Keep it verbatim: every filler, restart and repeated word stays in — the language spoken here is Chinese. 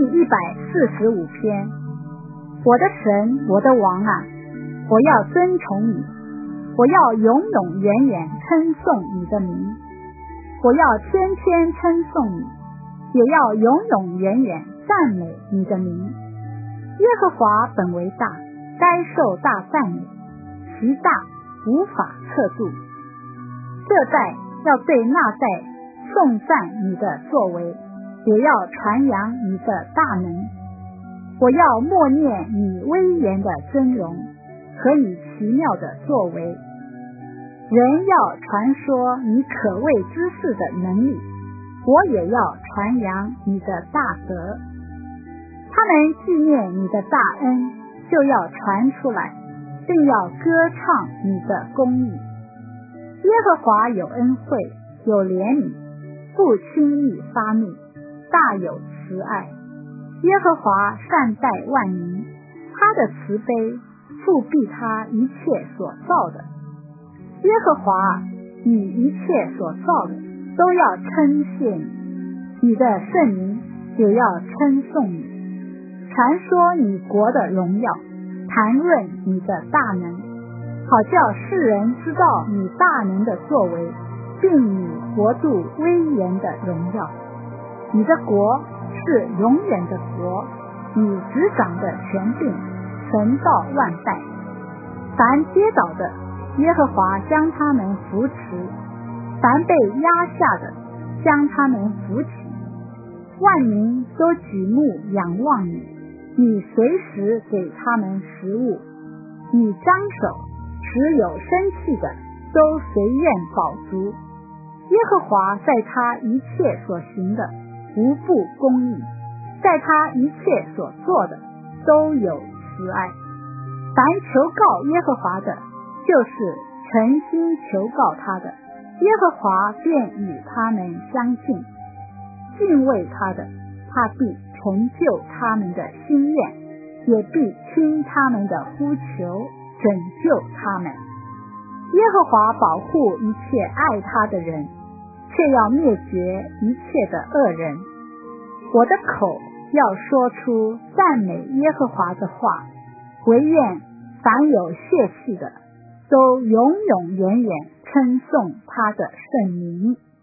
一百四十五篇。我的神，我的王啊，我要尊崇你，我要永永远远称颂你的名，我要天天称颂你，也要永永远远赞美你的名。耶和华本为大，该受大赞美，其大无法测度。这代要对那代颂赞你的作为，也要传扬你的大能。我要默念你威严的尊荣和你奇妙的作为，人要传说你可畏之事的能力，我也要传扬你的大德。他们纪念你的大恩，就要传出来，并要歌唱你的公义。耶和华有恩惠，有怜悯，不轻易发怒，大有慈爱。耶和华善待万民，他的慈悲覆庇他一切所造的。耶和华，你一切所造的都要称谢你，你的圣名也要称颂你，传说你国的荣耀，谈论你的大能，好叫世人知道你大能的作为，并你国度威严的荣耀。你的国是永远的国，你执掌的权柄存到万代。凡跌倒的，耶和华将他们扶持；凡被压下的，将他们扶起。万民都举目仰望你，你随时给他们食物。你张手，使有生气的都随愿饱足。耶和华在他一切所行的无不公义，在他一切所做的都有慈爱。凡求告耶和华的，就是诚心求告他的，耶和华便与他们相近。敬畏他的，他必成就他们的心愿，也必听他们的呼求，拯救他们。耶和华保护一切爱他的人，却要灭绝一切的恶人。我的口要说出赞美耶和华的话，惟愿凡有血气的都永永远远称颂他的圣名。